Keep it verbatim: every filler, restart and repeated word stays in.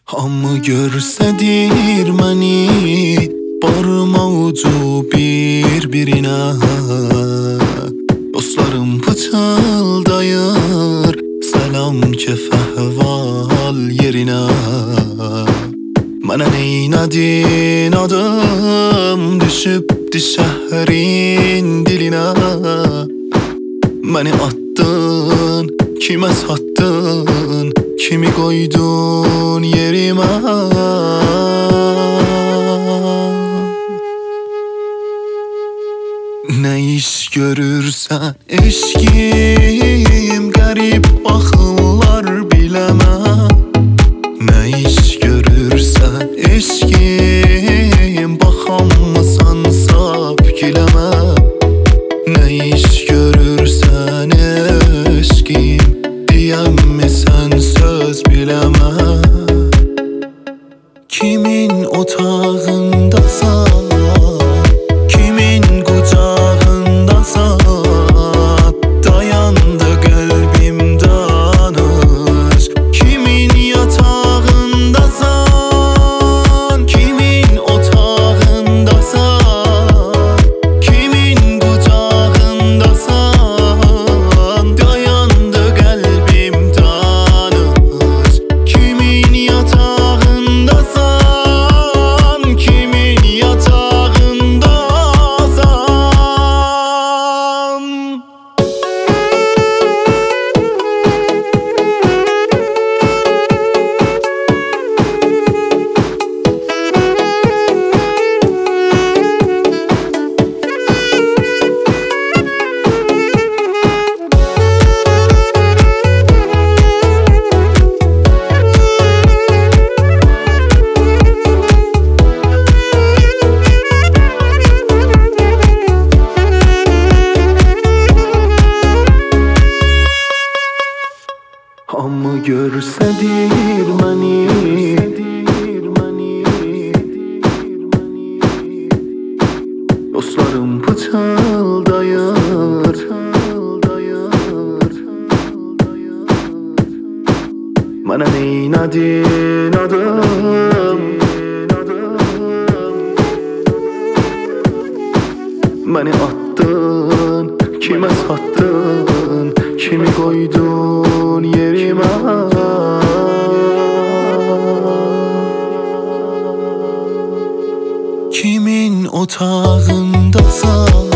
Hamı görsədir məni, barma ucu bir-birinə. Dostlarım pıçıldayır, salam kef əhval yerinə. Mənə neynədin adım, düşübdi şəhərin dilinə. Məni attın, kimə satdın, kimi qoydun yerimə. Nə iş görürsən eşkim, qərib baxırlar biləmə. Nə iş görürsən eşkim, baxamısan saf giləmə. Nə iş görürsən eşkim, deyəmmi sən söz biləmə. Kimin otağındasan, kimin qucağındasan, dayandı qəlbim danış. Kimin yatağındasan, kimin otağındasan, kimin qucağındasan, dayandı qəlbim danış. Kimin yatağındasan, kimin yatağındasan. Hamı görsədir məni, dostlarım pıçıldayır, mənə neynədin adım, məni attın, kimə satdın, kimi qoydun yerimə. Kimin otağındasan,